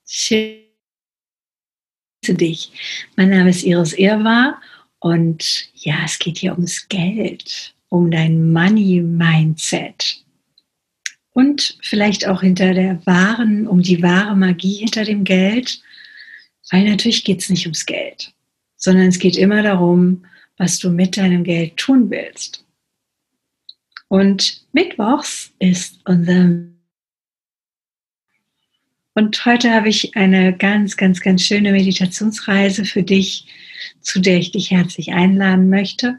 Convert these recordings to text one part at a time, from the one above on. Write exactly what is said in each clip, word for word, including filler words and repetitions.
Schätze dich. Mein Name ist Iris Irrwarr und ja, es geht hier ums Geld, um dein Money Mindset und vielleicht auch hinter der wahren, um die wahre Magie hinter dem Geld, weil natürlich geht es nicht ums Geld, sondern es geht immer darum, was du mit deinem Geld tun willst. Und mittwochs ist unser Und heute habe ich eine ganz, ganz, ganz schöne Meditationsreise für dich, zu der ich dich herzlich einladen möchte.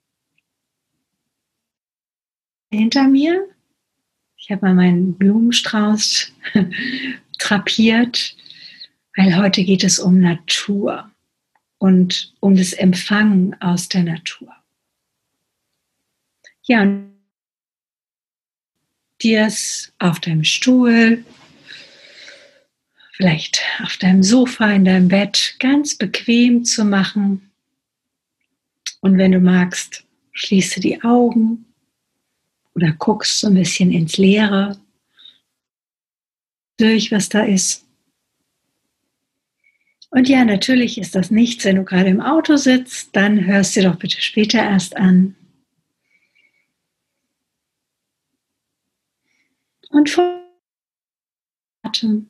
Hinter mir, ich habe mal meinen Blumenstrauß drapiert, weil heute geht es um Natur und um das Empfangen aus der Natur. Ja, und dir es auf deinem Stuhl, vielleicht auf deinem Sofa, in deinem Bett ganz bequem zu machen. Und wenn du magst, schließe die Augen oder guckst so ein bisschen ins Leere, durch was da ist. Und ja, natürlich ist das nichts, wenn du gerade im Auto sitzt, dann hörst du dir doch bitte später erst an. Und vor Atem.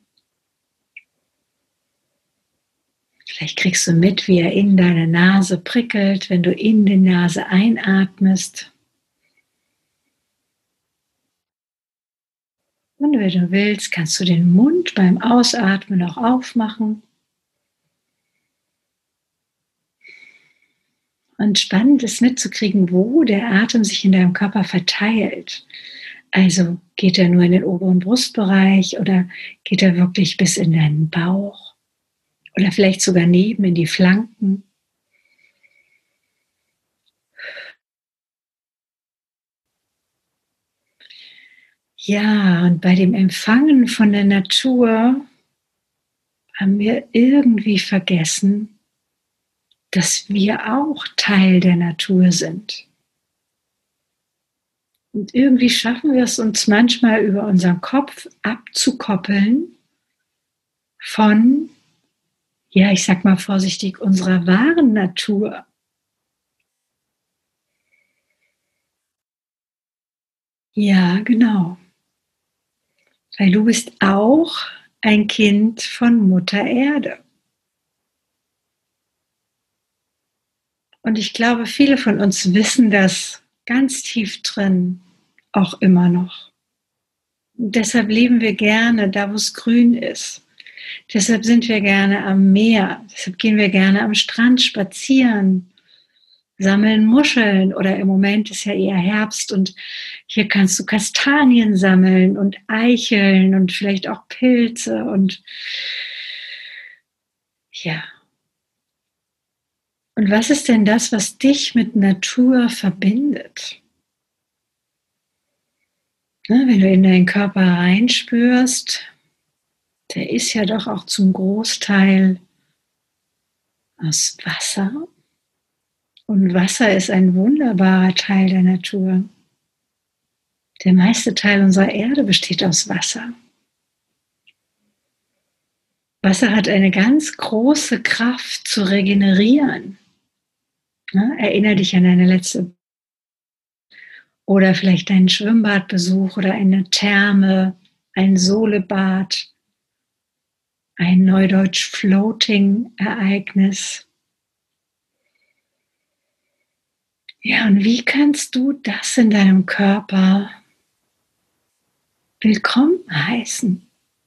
Vielleicht kriegst du mit, wie er in deine Nase prickelt, wenn du in die Nase einatmest. Und wenn du willst, kannst du den Mund beim Ausatmen auch aufmachen. Und spannend ist mitzukriegen, wo der Atem sich in deinem Körper verteilt. Also geht er nur in den oberen Brustbereich oder geht er wirklich bis in deinen Bauch? Oder vielleicht sogar neben in die Flanken. Ja, und bei dem Empfangen von der Natur haben wir irgendwie vergessen, dass wir auch Teil der Natur sind. Und irgendwie schaffen wir es uns manchmal über unseren Kopf abzukoppeln von, ja, ich sag mal vorsichtig, unserer wahren Natur. Ja, genau. Weil du bist auch ein Kind von Mutter Erde. Und ich glaube, viele von uns wissen das ganz tief drin auch immer noch. Und deshalb leben wir gerne da, wo es grün ist. Deshalb sind wir gerne am Meer. Deshalb gehen wir gerne am Strand spazieren, sammeln Muscheln oder im Moment ist ja eher Herbst und hier kannst du Kastanien sammeln und Eicheln und vielleicht auch Pilze und ja. Und was ist denn das, was dich mit Natur verbindet? Ne, wenn du in deinen Körper reinspürst, der ist ja doch auch zum Großteil aus Wasser. Und Wasser ist ein wunderbarer Teil der Natur. Der meiste Teil unserer Erde besteht aus Wasser. Wasser hat eine ganz große Kraft zu regenerieren. Ne? Erinnere dich an deine letzte oder vielleicht deinen Schwimmbadbesuch oder eine Therme, ein Solebad, ein Neudeutsch Floating-Ereignis. Ja, und wie kannst du das in deinem Körper willkommen heißen?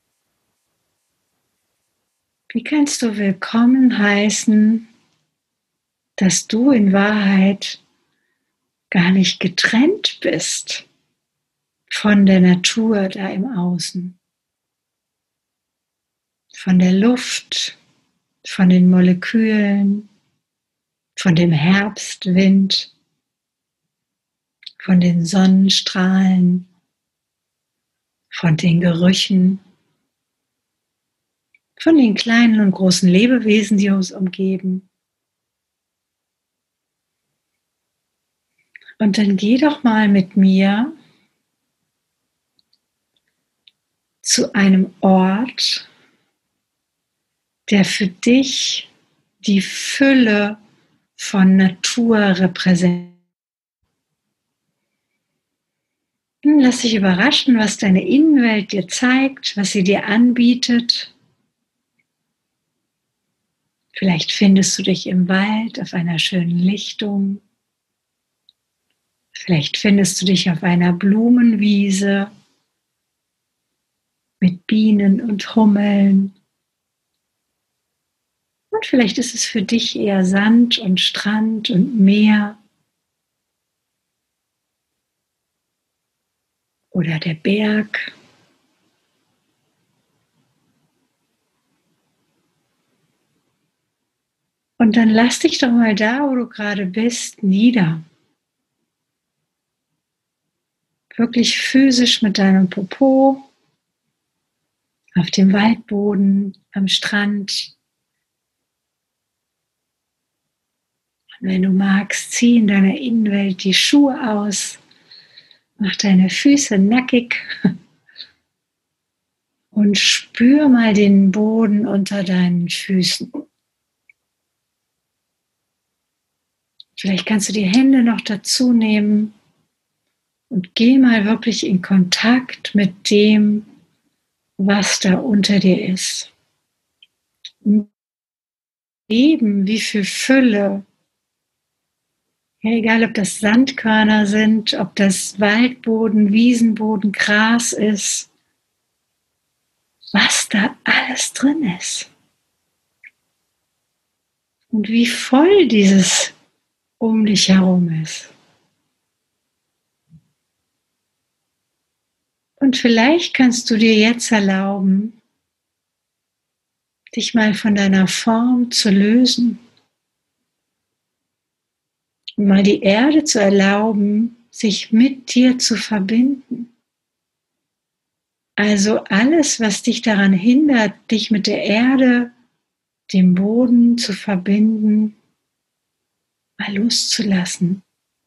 Wie kannst du willkommen heißen, dass du in Wahrheit gar nicht getrennt bist von der Natur da im Außen, von der Luft, von den Molekülen, von dem Herbstwind, von den Sonnenstrahlen, von den Gerüchen, von den kleinen und großen Lebewesen, die uns umgeben. Und dann geh doch mal mit mir zu einem Ort, der für dich die Fülle von Natur repräsentiert. Lass dich überraschen, was deine Innenwelt dir zeigt, was sie dir anbietet. Vielleicht findest du dich im Wald auf einer schönen Lichtung. Vielleicht findest du dich auf einer Blumenwiese mit Bienen und Hummeln. Und vielleicht ist es für dich eher Sand und Strand und Meer. Oder der Berg. Und dann lass dich doch mal da, wo du gerade bist, nieder. Wirklich physisch mit deinem Popo auf dem Waldboden, am Strand. Und wenn du magst, zieh in deiner Innenwelt die Schuhe aus. Mach deine Füße nackig und spür mal den Boden unter deinen Füßen. Vielleicht kannst du die Hände noch dazu nehmen und geh mal wirklich in Kontakt mit dem, was da unter dir ist. Leben, wie viel Fülle. Ja, egal, ob das Sandkörner sind, ob das Waldboden, Wiesenboden, Gras ist, was da alles drin ist. Und wie voll dieses um dich herum ist. Und vielleicht kannst du dir jetzt erlauben, dich mal von deiner Form zu lösen. Und mal die Erde zu erlauben, sich mit dir zu verbinden. Also alles, was dich daran hindert, dich mit der Erde, dem Boden zu verbinden, mal loszulassen.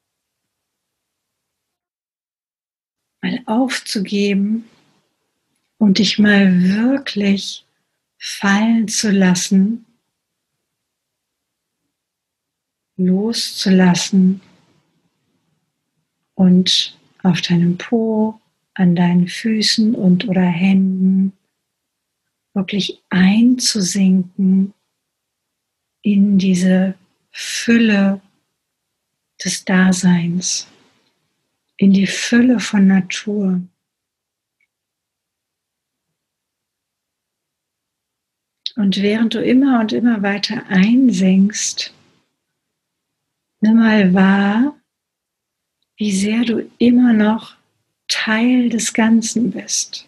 Mal aufzugeben und dich mal wirklich fallen zu lassen, loszulassen und auf deinem Po, an deinen Füßen und oder Händen wirklich einzusinken in diese Fülle des Daseins, in die Fülle von Natur. Und während du immer und immer weiter einsinkst, nimm mal wahr, wie sehr du immer noch Teil des Ganzen bist.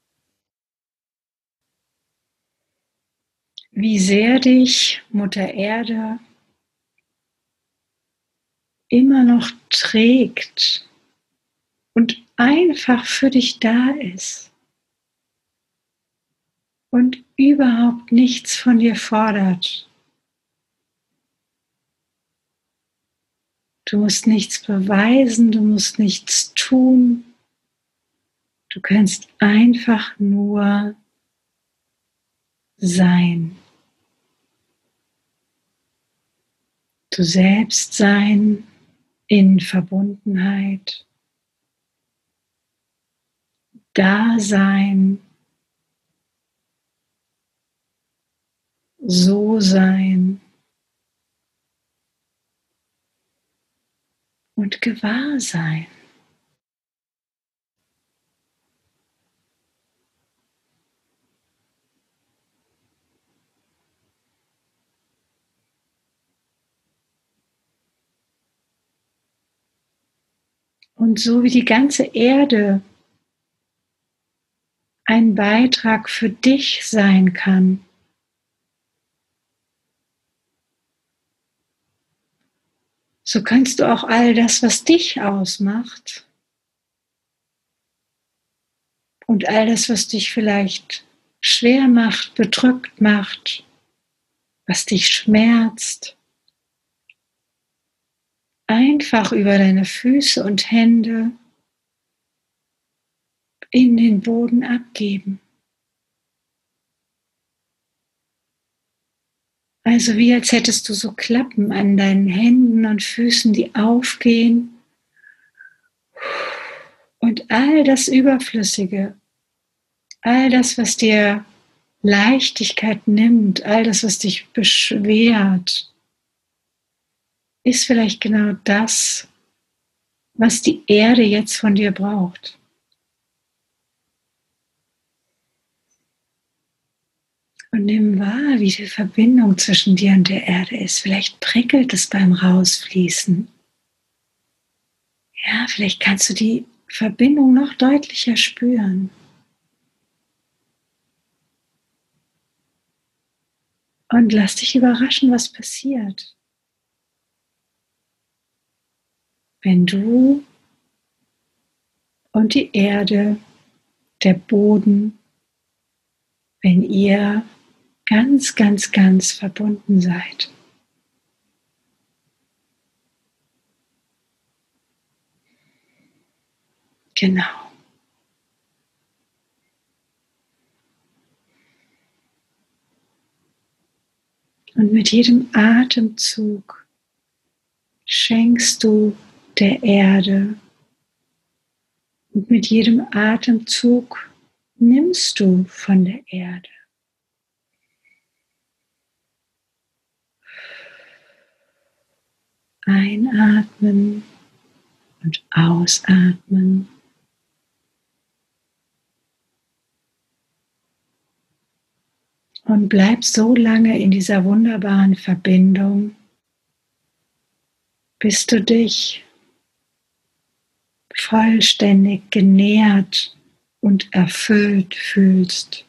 Wie sehr dich Mutter Erde immer noch trägt und einfach für dich da ist und überhaupt nichts von dir fordert. Du musst nichts beweisen, du musst nichts tun. Du kannst einfach nur sein. Du selbst sein in Verbundenheit. Da sein. So sein. Und gewahr sein. Und so wie die ganze Erde ein Beitrag für dich sein kann, so kannst du auch all das, was dich ausmacht und all das, was dich vielleicht schwer macht, bedrückt macht, was dich schmerzt, einfach über deine Füße und Hände in den Boden abgeben. Also wie als hättest du so Klappen an deinen Händen und Füßen, die aufgehen. Und all das Überflüssige, all das, was dir Leichtigkeit nimmt, all das, was dich beschwert, ist vielleicht genau das, was die Erde jetzt von dir braucht. Und nimm wahr, wie die Verbindung zwischen dir und der Erde ist. Vielleicht prickelt es beim Rausfließen. Ja, vielleicht kannst du die Verbindung noch deutlicher spüren. Und lass dich überraschen, was passiert. Wenn du und die Erde, der Boden, wenn ihr ganz, ganz, ganz verbunden seid. Genau. Und mit jedem Atemzug schenkst du der Erde. Und mit jedem Atemzug nimmst du von der Erde. Einatmen und ausatmen. Und bleib so lange in dieser wunderbaren Verbindung, bis du dich vollständig genährt und erfüllt fühlst,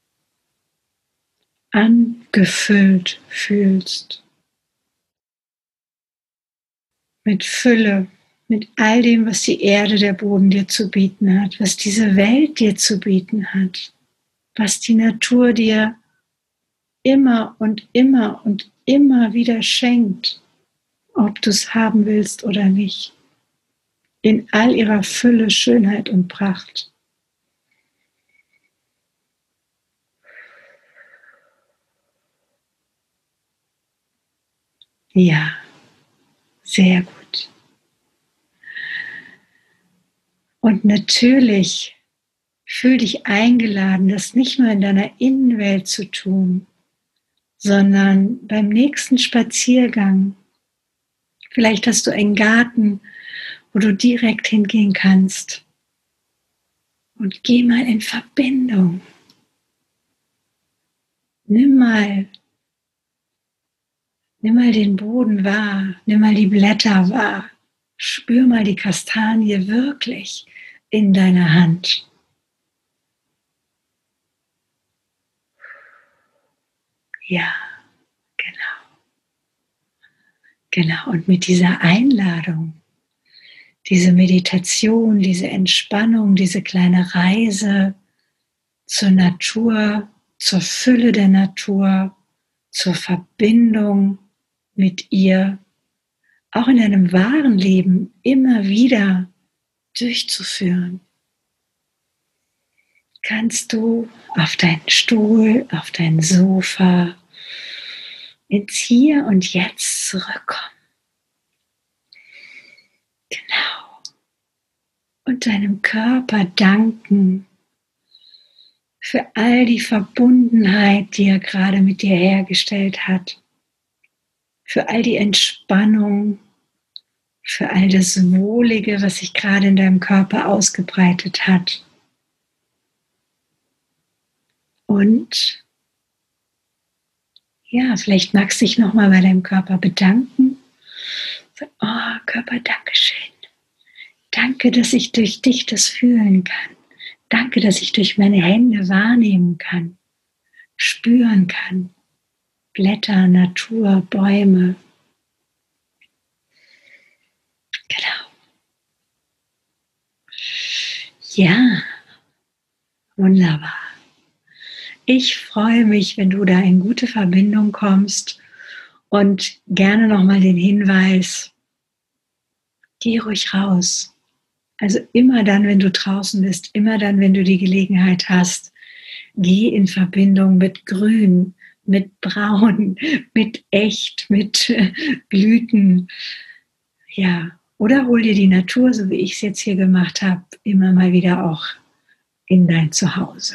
angefüllt fühlst, mit Fülle, mit all dem, was die Erde, der Boden dir zu bieten hat, was diese Welt dir zu bieten hat, was die Natur dir immer und immer und immer wieder schenkt, ob du es haben willst oder nicht, in all ihrer Fülle, Schönheit und Pracht. Ja, sehr gut. Und natürlich fühl dich eingeladen, das nicht nur in deiner Innenwelt zu tun, sondern beim nächsten Spaziergang. Vielleicht hast du einen Garten, wo du direkt hingehen kannst. Und geh mal in Verbindung. Nimm mal, nimm mal den Boden wahr, nimm mal die Blätter wahr. Spür mal die Kastanie wirklich in deiner Hand. Ja, genau. Genau, und mit dieser Einladung, diese Meditation, diese Entspannung, diese kleine Reise zur Natur, zur Fülle der Natur, zur Verbindung mit ihr, auch in deinem wahren Leben immer wieder durchzuführen, kannst du auf deinen Stuhl, auf dein Sofa, ins Hier und Jetzt zurückkommen. Genau. Und deinem Körper danken für all die Verbundenheit, die er gerade mit dir hergestellt hat. Für all die Entspannung, für all das Wohlige, was sich gerade in deinem Körper ausgebreitet hat. Und ja, vielleicht magst du dich nochmal bei deinem Körper bedanken. Oh, Körper, danke schön. Danke, dass ich durch dich das fühlen kann. Danke, dass ich durch meine Hände wahrnehmen kann, spüren kann. Blätter, Natur, Bäume. Genau. Ja, wunderbar. Ich freue mich, wenn du da in gute Verbindung kommst und gerne nochmal den Hinweis, geh ruhig raus. Also immer dann, wenn du draußen bist, immer dann, wenn du die Gelegenheit hast, geh in Verbindung mit Grün, mit Braun, mit Echt, mit Blüten. Ja, oder hol dir die Natur, so wie ich es jetzt hier gemacht habe, immer mal wieder auch in dein Zuhause.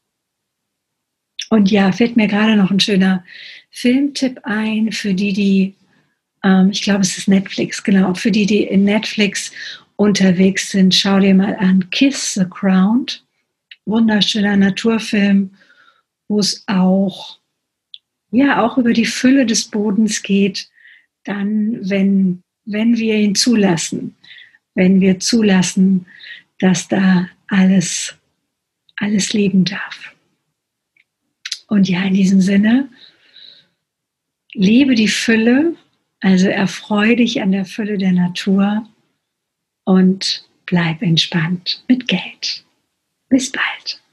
Und ja, fällt mir gerade noch ein schöner Filmtipp ein für die, die, ähm, ich glaube, es ist Netflix, genau, für die, die in Netflix unterwegs sind, schau dir mal an Kiss the Ground. Wunderschöner Naturfilm, wo es auch, ja, auch über die Fülle des Bodens geht, dann, wenn, wenn wir ihn zulassen, wenn wir zulassen, dass da alles, alles leben darf. Und ja, in diesem Sinne, liebe die Fülle, also erfreue dich an der Fülle der Natur und bleib entspannt mit Geld. Bis bald.